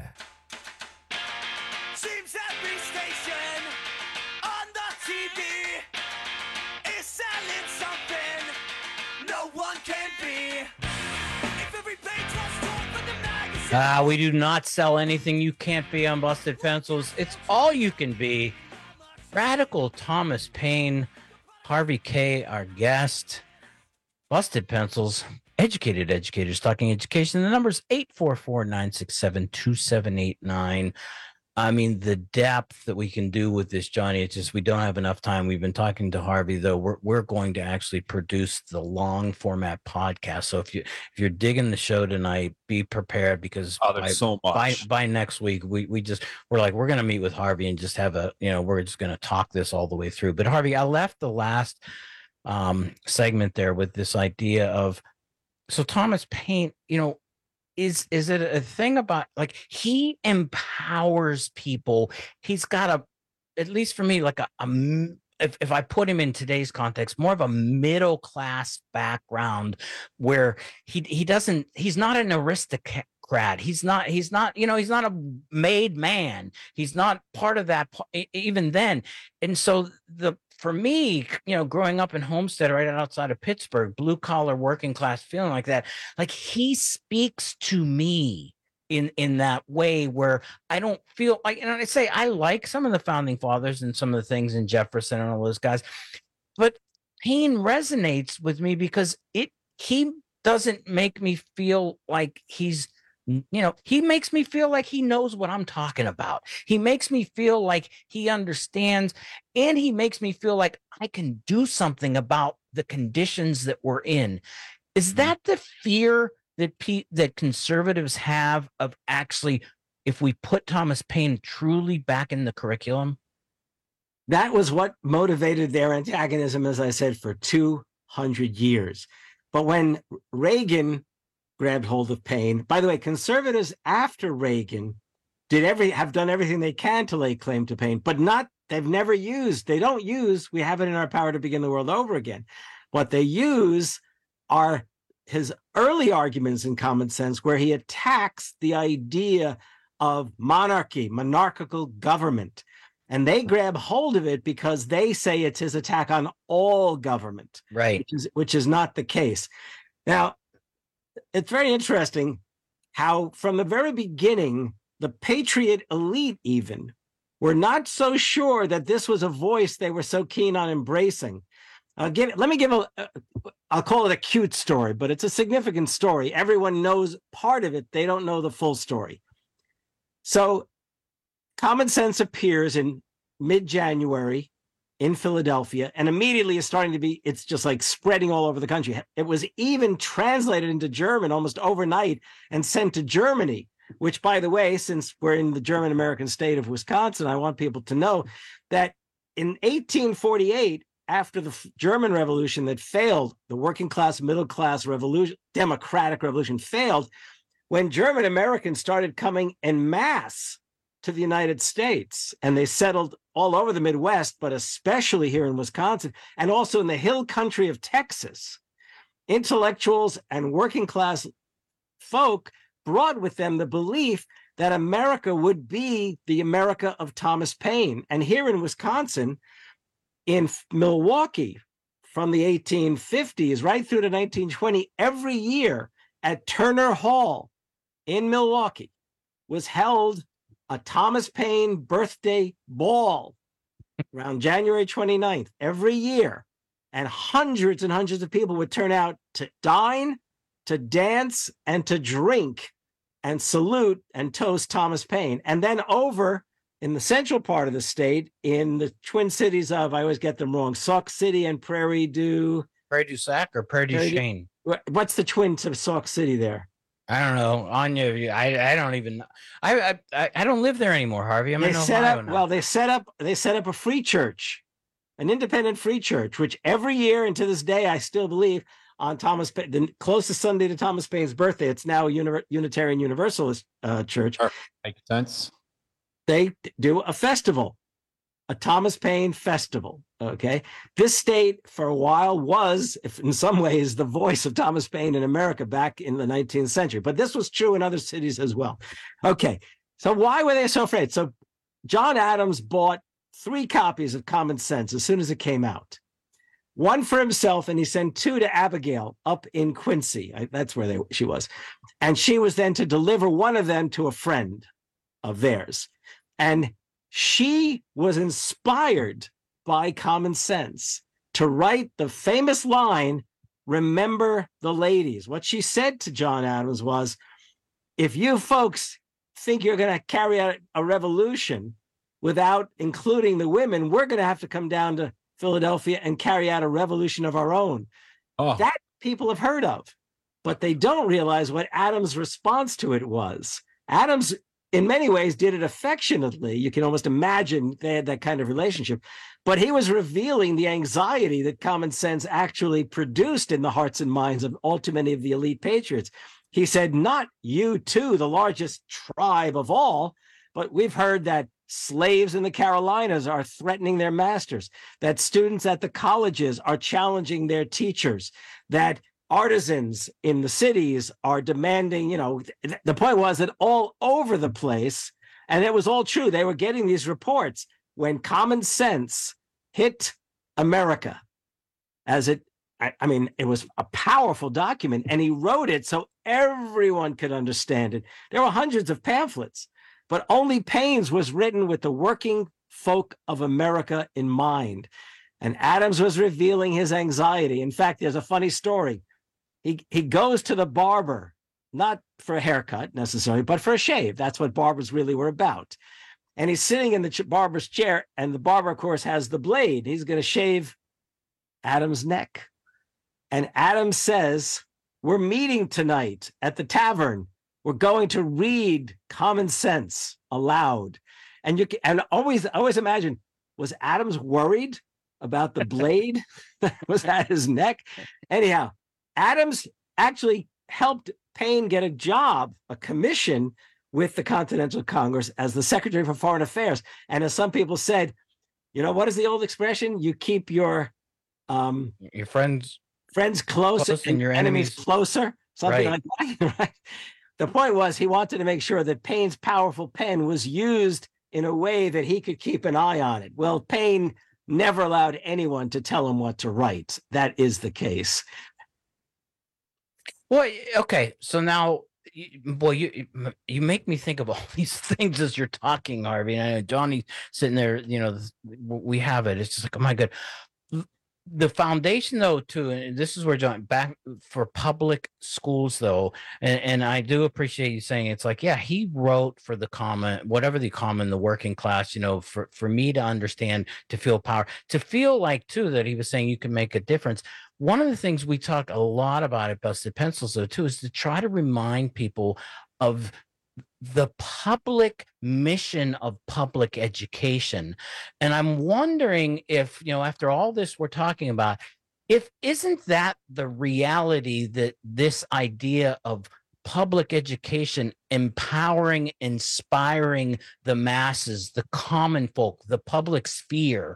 Ah, uh, we do not sell anything you can't be on Busted Pencils. It's all you can be. Radical Thomas Paine, Harvey K., our guest. Busted Pencils, educated educators talking education. The number's eight four four, nine six seven, two seven eight nine. I mean, the depth that we can do with this, Johnny, it's just we don't have enough time. We've been talking to Harvey, though. We're we're going to actually produce the long format podcast. So if you if you're digging the show tonight, be prepared because oh, there's by, so much. by by next week we we just we're like we're gonna meet with Harvey and just have a you know we're just gonna talk this all the way through. But Harvey, I left the last um, segment there with this idea of so Thomas Paine, you know. Is is it a thing about like he empowers people? He's got a, at least for me, like a, a if, if I put him in today's context, more of a middle class background where he he doesn't he's not an aristocrat. He's not he's not you know he's not a made man. He's not part of that even then. And so the for me, you know, growing up in Homestead, right outside of Pittsburgh, blue collar working class feeling like that, like he speaks to me in in that way where I don't feel like, and I say I like some of the founding fathers and some of the things in Jefferson and all those guys, but Paine resonates with me because it he doesn't make me feel like he's, you know, he makes me feel like he knows what I'm talking about. He makes me feel like he understands, and he makes me feel like I can do something about the conditions that we're in. Is that the fear that P- that conservatives have of actually, if we put Thomas Paine truly back in the curriculum? That was what motivated their antagonism, as I said, for two hundred years. But when Reagan grabbed hold of Paine, by the way, conservatives after Reagan did every have done everything they can to lay claim to Paine, but not, they've never used, they don't use, we have it in our power to begin the world over again. What they use are his early arguments in Common Sense, where he attacks the idea of monarchy, monarchical government. And they grab hold of it because they say it's his attack on all government, right? Which is, which is not the case. Now, it's very interesting how from the very beginning, the patriot elite even were not so sure that this was a voice they were so keen on embracing. Uh, give, let me give a, a, I'll call it a cute story, but it's a significant story. Everyone knows part of it. They don't know the full story. So Common Sense appears in mid-January in Philadelphia, and immediately is starting to be, it's just like spreading all over the country. It was even translated into German almost overnight and sent to Germany, which, by the way, since we're in the German-American state of Wisconsin, I want people to know that in eighteen forty-eight, after the German Revolution that failed, the working class, middle class revolution, democratic revolution failed, when German Americans started coming en masse to the United States, and they settled all over the Midwest, but especially here in Wisconsin, and also in the hill country of Texas, intellectuals and working class folk brought with them the belief that America would be the America of Thomas Paine. And here in Wisconsin, in Milwaukee, from the eighteen fifties right through to nineteen twenty, every year at Turner Hall in Milwaukee was held a Thomas Paine birthday ball around January twenty-ninth every year. And hundreds and hundreds of people would turn out to dine, to dance, and to drink and salute and toast Thomas Paine. And then over in the central part of the state, in the Twin Cities of, I always get them wrong, Sauk City and Prairie du... Prairie du Sac or Prairie du Chien? What's the twin to Sauk City there? I don't know. Anya, I I don't even. I I I don't live there anymore, Harvey. I'm they in set Ohio up, now. Well, they set up they set up a free church, an independent free church, which every year and to this day I still believe on Thomas Paine, the closest Sunday to Thomas Paine's birthday, it's now a uni- Unitarian Universalist uh, church. Sure. Makes sense. They do a festival, a Thomas Paine festival. Okay, this state for a while was, if in some ways, the voice of Thomas Paine in America back in the nineteenth century. But this was true in other cities as well. Okay, so why were they so afraid? So John Adams bought three copies of Common Sense as soon as it came out. One for himself, and he sent two to Abigail up in Quincy. I, that's where they, she was. And she was then to deliver one of them to a friend of theirs. And she was inspired by Common Sense to write the famous line, "Remember the ladies." What she said to John Adams was, if you folks think you're going to carry out a revolution without including the women, we're going to have to come down to Philadelphia and carry out a revolution of our own. Oh. That people have heard of, but they don't realize what Adams' response to it was. Adams, in many ways, did it affectionately. You can almost imagine they had that kind of relationship. But he was revealing the anxiety that Common Sense actually produced in the hearts and minds of all too many of the elite patriots. He said, not you two, the largest tribe of all, but we've heard that slaves in the Carolinas are threatening their masters, that students at the colleges are challenging their teachers, that artisans in the cities are demanding, you know, the point was that all over the place, and it was all true, they were getting these reports when Common Sense hit America, as it, I, I mean, it was a powerful document, and he wrote it so Everyone could understand it. There were hundreds of pamphlets, but only Paine's was written with the working folk of America in mind. And Adams was revealing his anxiety. In fact, there's a funny story. He, he goes to the barber, not for a haircut necessarily, but for a shave. That's what barbers really were about. And he's sitting in the ch- barber's chair, and the barber, of course, has the blade. He's going to shave Adams' neck. And Adams says, we're meeting tonight at the tavern. We're going to read Common Sense aloud. And you can, and always, always imagine, was Adams worried about the blade that was at his neck? Anyhow, Adams actually helped Paine get a job, a commission with the Continental Congress as the Secretary for Foreign Affairs. And as some people said, you know, what is the old expression? You keep your um, your friends friends close, close and your enemies, enemies closer, something right. like that. Right? The point was he wanted to make sure that Paine's powerful pen was used in a way that he could keep an eye on it. Well, Paine never allowed anyone to tell him what to write. That is the case. Well, okay, so now, boy, you you make me think of all these things as you're talking, Harvey. And I know Johnny's sitting there, you know, we have it. It's just like, oh my God. The foundation, though, too, and this is where John, back for public schools, though, and, and I do appreciate you saying it's like, yeah, he wrote for the common, whatever the common, the working class, you know, for, for me to understand, to feel power, to feel like, too, that he was saying you can make a difference. One of the things we talk a lot about at Busted Pencils, though, too, is to try to remind people of the public mission of public education. And I'm wondering if, you know, after all this we're talking about, if isn't that the reality that this idea of public education empowering, inspiring the masses, the common folk, the public sphere,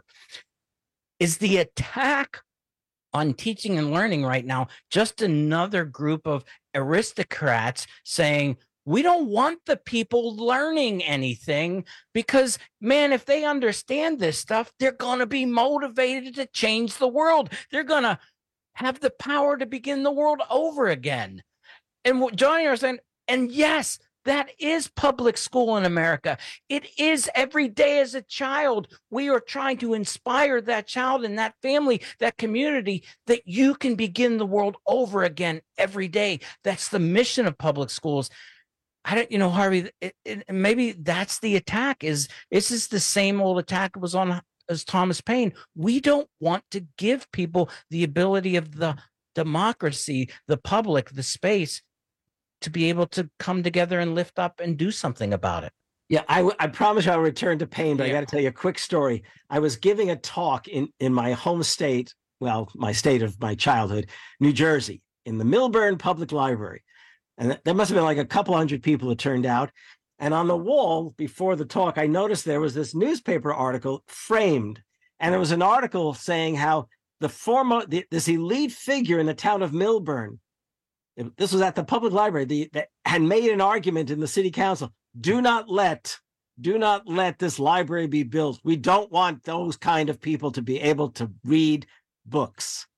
is the attack on teaching and learning right now just another group of aristocrats saying, we don't want the people learning anything because, man, if they understand this stuff, they're going to be motivated to change the world. They're going to have the power to begin the world over again. And what Johnny was saying, and yes, that is public school in America. It is every day as a child. We are trying to inspire that child and that family, that community, that you can begin the world over again every day. That's the mission of public schools. I don't, you know, Harvey, it, it, maybe that's the attack is, this is the same old attack was on as Thomas Paine. We don't want to give people the ability of the democracy, the public, the space to be able to come together and lift up and do something about it. Yeah, I, I promise I'll return to Paine, but yeah. I got to tell you a quick story. I was giving a talk in, in my home state, well, my state of my childhood, New Jersey, in the Milburn Public Library. And there must have been like a couple hundred people that turned out. And on the wall before the talk, I noticed there was this newspaper article framed. And it was an article saying how the former, the, this elite figure in the town of Milburn, this was at the public library, the, that had made an argument in the city council. Do not let, do not let this library be built. We don't want those kind of people to be able to read books.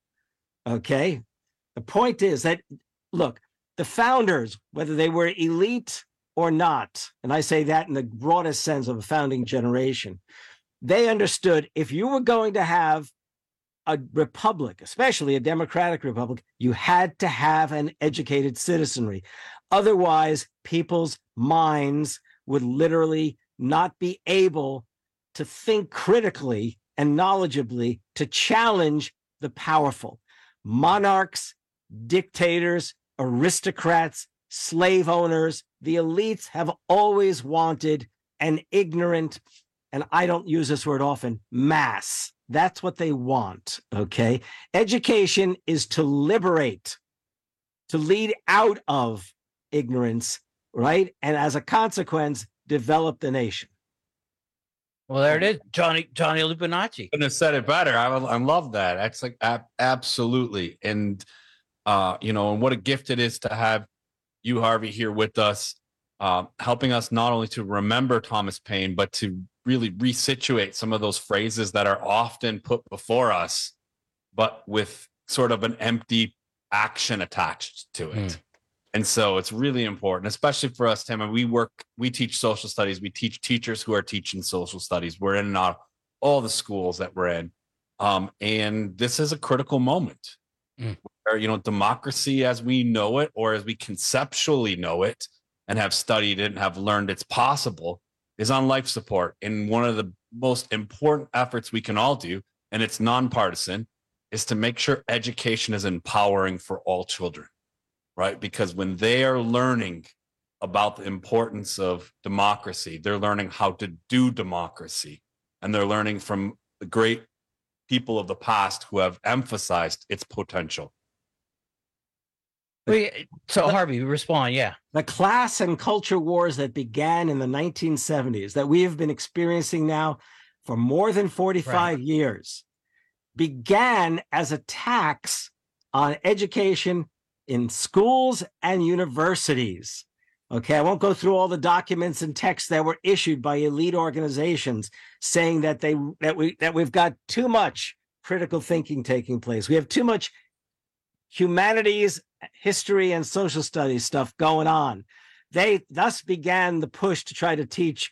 Okay. The point is that, look, the founders, whether they were elite or not, and I say that in the broadest sense of a founding generation, they understood if you were going to have a republic, especially a democratic republic, you had to have an educated citizenry. Otherwise, people's minds would literally not be able to think critically and knowledgeably to challenge the powerful. Monarchs, dictators, aristocrats, slave owners, the elites have always wanted an ignorant, and I don't use this word often, mass. That's what they want, okay? Education is to liberate, to lead out of ignorance, right? And as a consequence, develop the nation. Well, there it is, Johnny Johnny Lupinacci. Couldn't have said it better. I, I love that. That's like ab- absolutely. And Uh, you know, and what a gift it is to have you, Harvey, here with us, uh, helping us not only to remember Thomas Paine, but to really resituate some of those phrases that are often put before us, but with sort of an empty action attached to it. Mm. And so it's really important, especially for us, Tim. And we work, we teach social studies. We teach teachers who are teaching social studies. We're in and out all the schools that we're in. Um, and this is a critical moment mm. where, you know, democracy as we know it, or as we conceptually know it and have studied it and have learned it's possible, is on life support. And one of the most important efforts we can all do, and it's nonpartisan, is to make sure education is empowering for all children, right? Because when they are learning about the importance of democracy, they're learning how to do democracy, and they're learning from the great people of the past who have emphasized its potential. Wait, so Harvey, respond. Yeah. The class and culture wars that began in the nineteen seventies that we have been experiencing now for more than forty-five right. years began as attacks on education in schools and universities. Okay, I won't go through all the documents and texts that were issued by elite organizations saying that they that we that we've got too much critical thinking taking place. We have too much humanities, history, and social studies stuff going on. They thus began the push to try to teach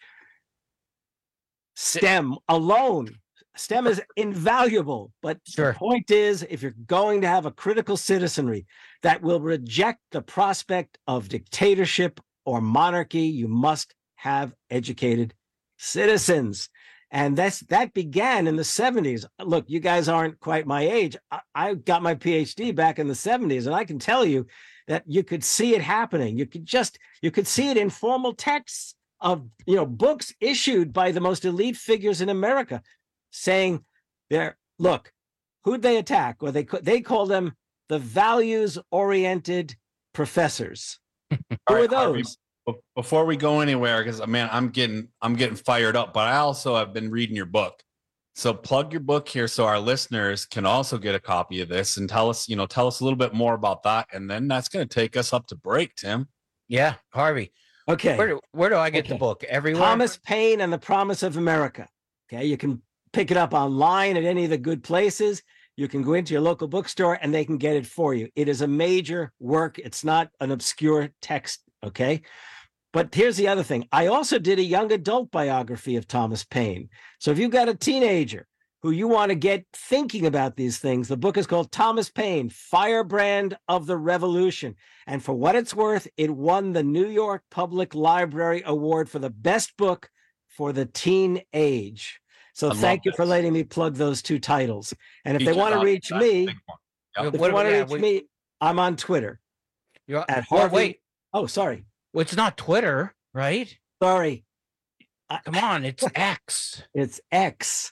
STEM alone. STEM is invaluable, but sure. the point is, if you're going to have a critical citizenry that will reject the prospect of dictatorship or monarchy, you must have educated citizens. And that's that began in the seventies. Look, you guys aren't quite my age. I, I got my P H D back in the seventies, and I can tell you that you could see it happening. You could just, you could see it in formal texts of, you know, books issued by the most elite figures in America saying, there, look, who'd they attack? Well, they, they call them the values-oriented professors. Who right, are those? Harvey, before we go anywhere, because man, I'm getting I'm getting fired up, but I also have been reading your book. So plug your book here so our listeners can also get a copy of this and tell us, you know, tell us a little bit more about that. And then that's going to take us up to break, Tim. Yeah, Harvey. Okay. Where do, where do I get okay. the book? Everywhere? Thomas Paine and the Promise of America. Okay, you can pick it up online at any of the good places. You can go into your local bookstore and they can get it for you. It is a major work. It's not an obscure text, okay? But here's the other thing. I also did a young adult biography of Thomas Paine. So if you've got a teenager who you want to get thinking about these things, the book is called Thomas Paine, Firebrand of the Revolution. And for what it's worth, it won the New York Public Library Award for the best book for the teen age. So I thank you this. for letting me plug those two titles. And if Teach they want to reach me, yep. if they want to yeah, reach we, me, I'm on Twitter. You're at Harvey. Wait. Oh, sorry. Well, it's not Twitter, right? Sorry. Come on, it's X. It's X.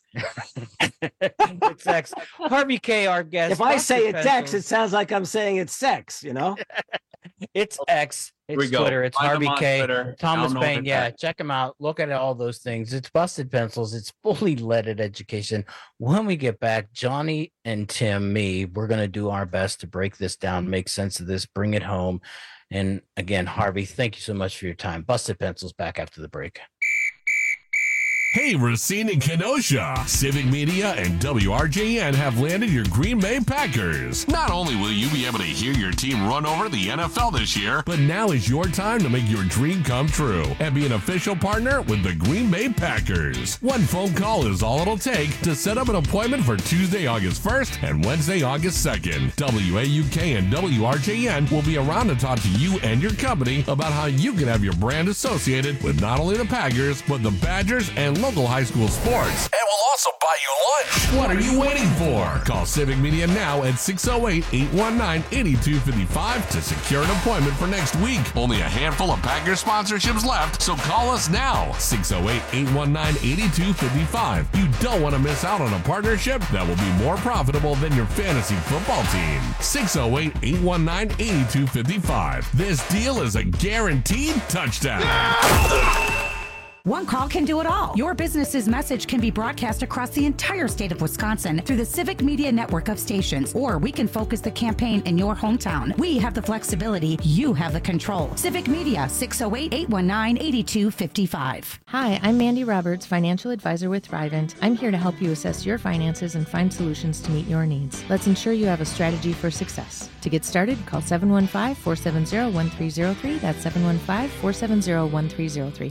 It's X. Harvey K, our guest. If I say it's X, it sounds like I'm saying it's sex, you know? It's X. It's Twitter. It's Find Harvey K. Twitter. Thomas Paine. Yeah, check him out. Look at all those things. It's Busted Pencils. It's fully leaded education. When we get back, Johnny and Tim, me, we're going to do our best to break this down, make sense of this, bring it home. And again, Harvey, thank you so much for your time. Busted Pencils back after the break. Hey, Racine and Kenosha. Civic Media and W R J N have landed your Green Bay Packers. Not only will you be able to hear your team run over the N F L this year, but now is your time to make your dream come true and be an official partner with the Green Bay Packers. One phone call is all it'll take to set up an appointment for Tuesday, August first and Wednesday, August second. W A U K and W R J N will be around to talk to you and your company about how you can have your brand associated with not only the Packers, but the Badgers and local high school sports. And we'll also buy you lunch. What are you waiting for? Call Civic Media now at six oh eight, eight one nine, eight two five five to secure an appointment for next week. Only a handful of Packers sponsorships left, so call us now. six oh eight, eight one nine, eight two five five. You don't want to miss out on a partnership that will be more profitable than your fantasy football team. six oh eight, eight one nine, eight two five five. This deal is a guaranteed touchdown. One call can do it all. Your business's message can be broadcast across the entire state of Wisconsin through the Civic Media network of stations, or we can focus the campaign in your hometown. We have the flexibility. You have the control. Civic Media, six oh eight, eight one nine, eight two five five. Hi, I'm Mandy Roberts, financial advisor with Thrivent. I'm here to help you assess your finances and find solutions to meet your needs. Let's ensure you have a strategy for success. To get started, call seven one five, four seven zero, one three zero three. That's seven one five, four seven zero, one three zero three.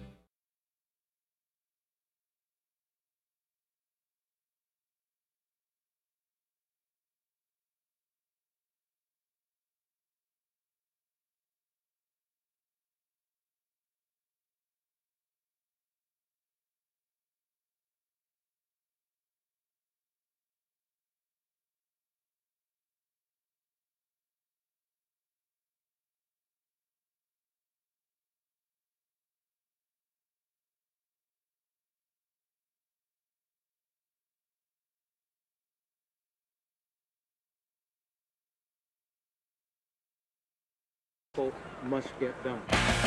Must get done.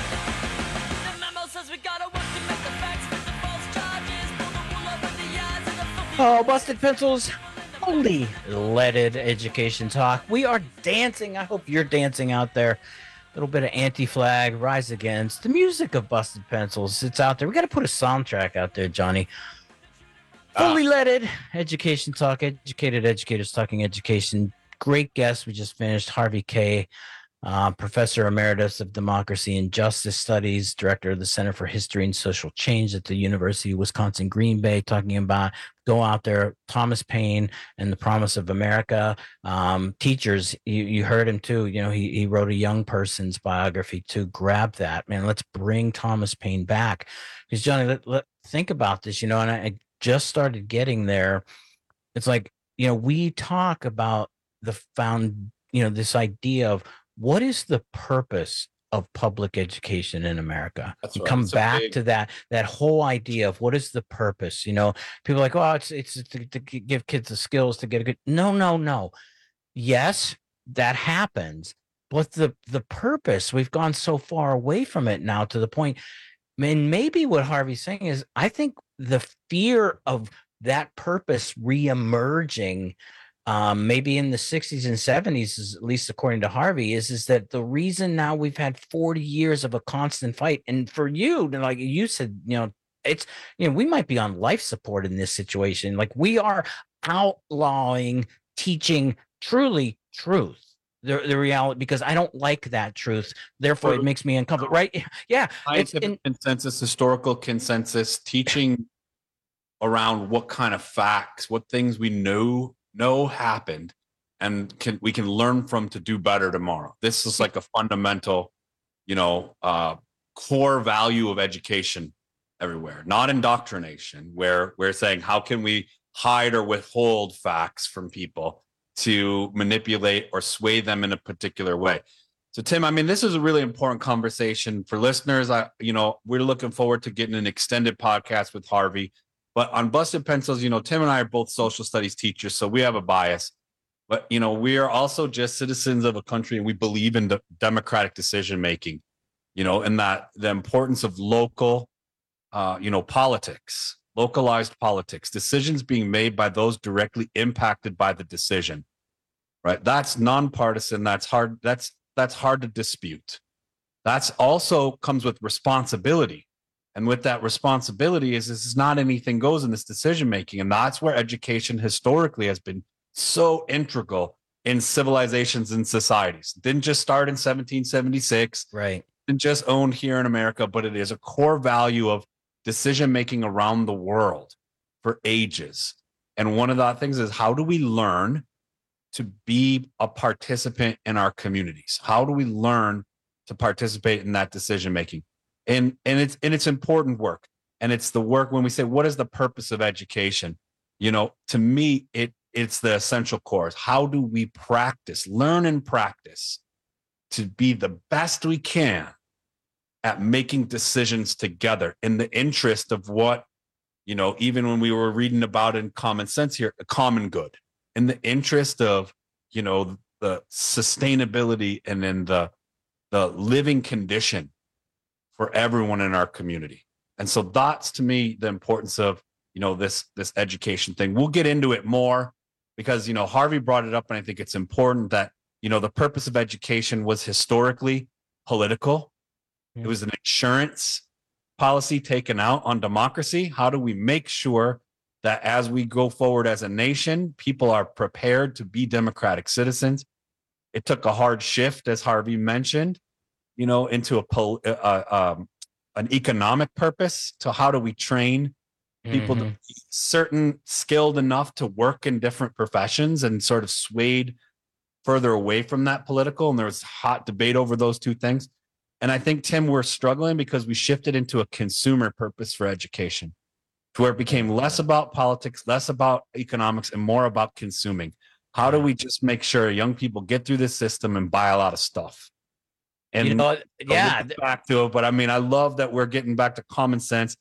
Oh, Busted Pencils, fully leaded education talk. We are dancing. I hope you're dancing out there. A little bit of Anti-Flag, Rise Against, the music of Busted Pencils. It's out there. We got to put a soundtrack out there, Johnny. Fully leaded education talk, educated educators talking education. Great guest. We just finished Harvey Kaye. Uh, Professor Emeritus of Democracy and Justice Studies, Director of the Center for History and Social Change at the University of Wisconsin Green Bay, talking about go out there, Thomas Paine and the Promise of America. Um, teachers, you, you heard him too. You know, he, he wrote a young person's biography to grab that. Man, let's bring Thomas Paine back. Because, Johnny, let, let, think about this, you know, and I, I just started getting there. It's like, you know, we talk about the found, you know, this idea of what is the purpose of public education in America? That's you right. come It's a back big- to that that whole idea of what is the purpose. You know, people are like, oh, it's it's to, to give kids the skills to get a good. No, no, no. Yes, that happens, but the the purpose, we've gone so far away from it now to the point. And maybe what Harvey's saying is, I think the fear of that purpose reemerging. Um, maybe in the sixties and seventies, is, at least according to Harvey, is is that the reason now we've had forty years of a constant fight, and for you, like you said, you know, it's, you know, we might be on life support in this situation. Like we are outlawing teaching truly truth, the the reality, because I don't like that truth. Therefore, it makes me uncomfortable. Right? Yeah. It's Scientific in, consensus, historical consensus, teaching around what kind of facts, what things we know know happened, and can we can learn from to do better tomorrow. This is like a fundamental, you know, uh, core value of education everywhere, not indoctrination, where we're saying how can we hide or withhold facts from people to manipulate or sway them in a particular way. So, Tim, I mean, this is a really important conversation for listeners. I, you know, we're looking forward to getting an extended podcast with Harvey. But on Busted Pencils, you know, Tim and I are both social studies teachers, so we have a bias. But, you know, we are also just citizens of a country, and we believe in the democratic decision making, you know, and that the importance of local, uh, you know, politics, localized politics, decisions being made by those directly impacted by the decision, right? That's nonpartisan. That's hard. That's that's hard to dispute. That's also comes with responsibility. And with that responsibility is this is not anything goes in this decision making. And that's where education historically has been so integral in civilizations and societies. It didn't just start in seventeen seventy-six. Right. Didn't just owned here in America, but it is a core value of decision making around the world for ages. And one of the things is, how do we learn to be a participant in our communities? How do we learn to participate in that decision making? And and it's and it's important work. And it's the work when we say, what is the purpose of education? You know, to me, it it's the essential core. How do we practice, learn and practice to be the best we can at making decisions together in the interest of what, you know, even when we were reading about in Common Sense here, a common good, in the interest of, you know, the sustainability and in the the living condition for everyone in our community. And so that's, to me, the importance of, you know, this this education thing. We'll get into it more because, you know, Harvey brought it up, and I think it's important that, you know, the purpose of education was historically political. It was an insurance policy taken out on democracy. How do we make sure that as we go forward as a nation, people are prepared to be democratic citizens? It took a hard shift, as Harvey mentioned, you know, into a pol- uh, um, an economic purpose. To how do we train people mm-hmm. to be certain skilled enough to work in different professions, and sort of swayed further away from that political. And there was hot debate over those two things. And I think, Tim, we're struggling because we shifted into a consumer purpose for education, to where it became less about politics, less about economics, and more about consuming. How do we just make sure young people get through this system and buy a lot of stuff? And you know, yeah, back to it. But I mean, I love that we're getting back to common sense,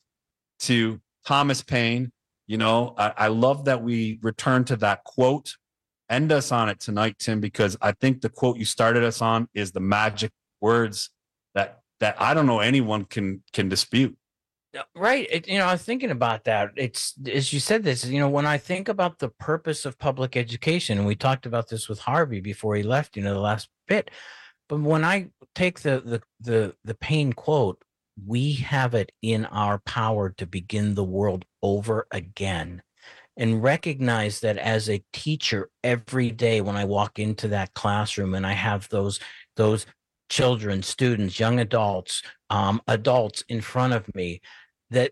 to Thomas Paine. You know, I, I love that we return to that quote. End us on it tonight, Tim, because I think the quote you started us on is the magic words that that I don't know anyone can can dispute. Right. It, you know, I was thinking about that. It's, as you said this, you know, when I think about the purpose of public education, and we talked about this with Harvey before he left, you know, the last bit, but when I take the, the, the, the Paine quote, we have it in our power to begin the world over again, and recognize that as a teacher every day, when I walk into that classroom and I have those, those children, students, young adults, um, adults in front of me, that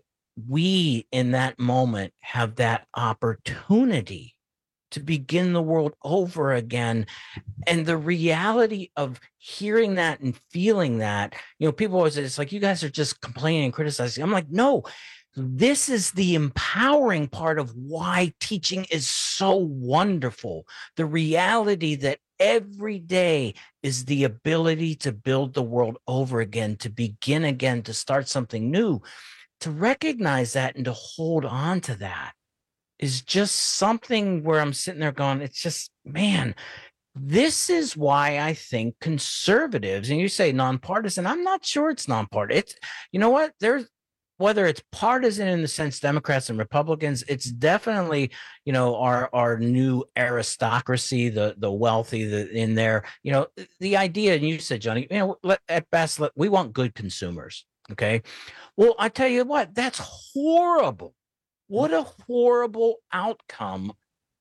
we in that moment have that opportunity to begin the world over again. And the reality of hearing that and feeling that, you know, people always say, it's like, you guys are just complaining and criticizing. I'm like, no, this is the empowering part of why teaching is so wonderful. The reality that every day is the ability to build the world over again, to begin again, to start something new. To recognize that and to hold on to that is just something where I'm sitting there going, it's just, man, this is why I think conservatives, and you say nonpartisan, I'm not sure it's nonpartisan. It's, you know what, there's, whether it's partisan in the sense Democrats and Republicans, it's definitely, you know, our our new aristocracy, the the wealthy, the in there, you know, the idea, and you said, Johnny, you know, let, at best, let, we want good consumers. Okay. Well, I tell you what, that's horrible. What a horrible outcome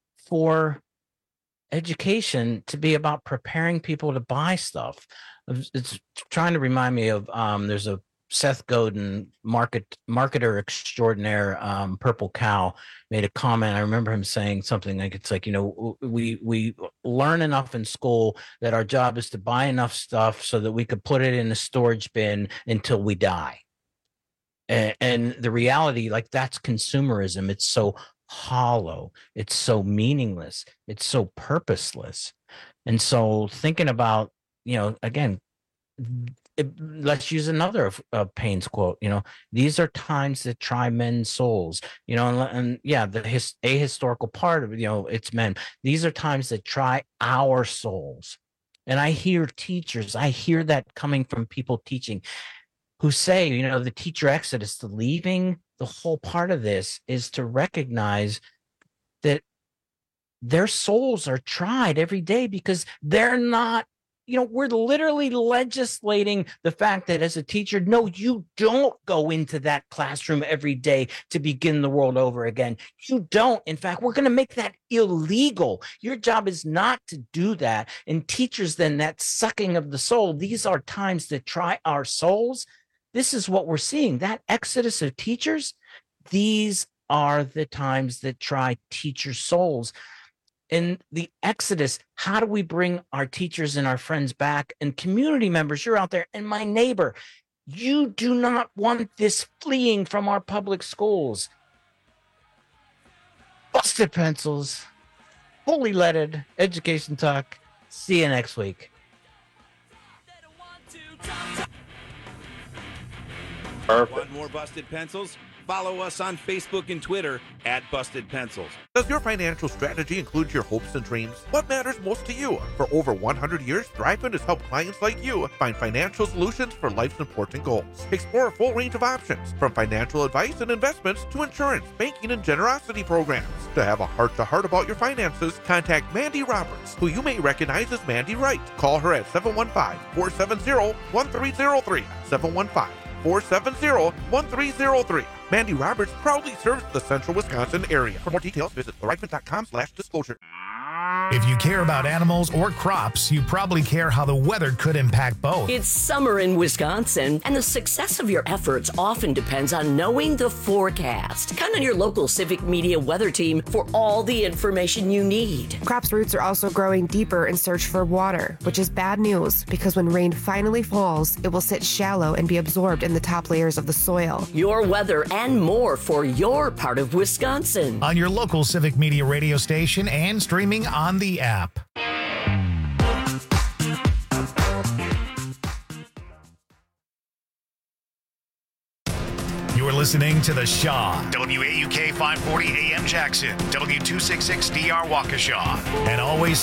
for education to be about preparing people to buy stuff. It's trying to remind me of, um, there's a Seth Godin, market marketer extraordinaire, um, Purple Cow, made a comment. I remember him saying something like, it's like, you know, we we learn enough in school that our job is to buy enough stuff so that we could put it in a storage bin until we die. And, and the reality, like, that's consumerism. It's so hollow. It's so meaningless. It's so purposeless. And so thinking about, you know, again, It, let's use another of uh, Paine's quote. You know, these are times that try men's souls. You know, and, and yeah, the his, ahistorical part of it, you know, it's men. These are times that try our souls. And I hear teachers, I hear that coming from people teaching, who say, you know, the teacher exodus, the leaving, the whole part of this is to recognize that their souls are tried every day because they're not. You know, we're literally legislating the fact that as a teacher, no, you don't go into that classroom every day to begin the world over again. You don't. In fact, we're going to make that illegal. Your job is not to do that. And teachers, then, that sucking of the soul, these are times that try our souls. This is what we're seeing. That exodus of teachers, these are the times that try teachers' souls. In the exodus, how do we bring our teachers and our friends back? And community members, you're out there, and my neighbor, you do not want this fleeing from our public schools. Busted Pencils, fully leaded education talk. See you next week. Perfect. Want more Busted Pencils? Follow us on Facebook and Twitter at Busted Pencils. Does your financial strategy include your hopes and dreams? What matters most to you? For over one hundred years, ThriveFund has helped clients like you find financial solutions for life's important goals. Explore a full range of options, from financial advice and investments to insurance, banking, and generosity programs. To have a heart-to-heart about your finances, contact Mandy Roberts, who you may recognize as Mandy Wright. Call her at seven one five, four seven zero, one three zero three, seven one five, four seven zero, one three zero three. Mandy Roberts proudly serves the central Wisconsin area. For more details, visit thrivefund.com slash disclosure. If you care about animals or crops, you probably care how the weather could impact both. It's summer in Wisconsin, and the success of your efforts often depends on knowing the forecast. Count on your local Civic Media weather team for all the information you need. Crops' roots are also growing deeper in search for water, which is bad news because when rain finally falls, it will sit shallow and be absorbed in the top layers of the soil. Your weather and more for your part of Wisconsin. On your local Civic Media radio station and streaming on the app. You're listening to The Shaw. W A U K five forty A M Jackson. W two sixty-six D R Waukesha. And always